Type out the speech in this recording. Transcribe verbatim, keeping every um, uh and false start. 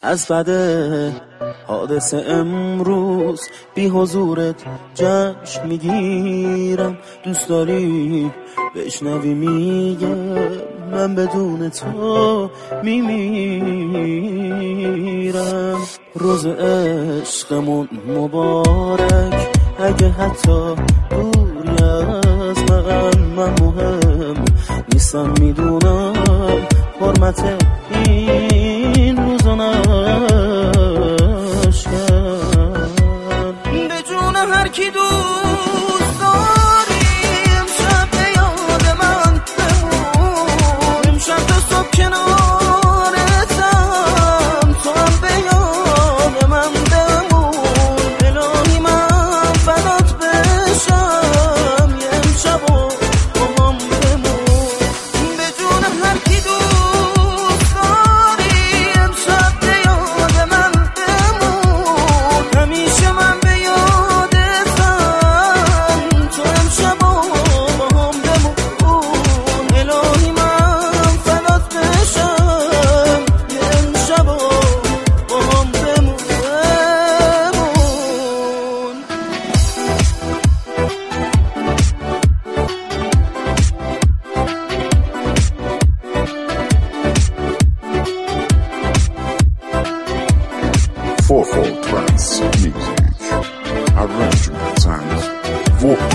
از بعد حادثه امروز بی حضورت جشن میگیرم. دوست داری بشنوی میگم من بدون تو میمیرم. روز عشقمون مبارک، اگه حتی دوری از من من مهم نیستم، میدونم حرمت این روزا نشکن. به جون هر کی دوست داری امشب به یاد من بمون، امشب تا صبح کنارتم، تو هم به یاد من بمون. الهی من فدات بشم یه امشب و با هم بمون. به جون هر کی دوست داری امشب به یاد من بمون، همیشه من به یادتم، تو امشب و با هم بمون. الهی من فدات بشم یه امشب و با هم بمون. four four Trance Music, arrangement and vocal.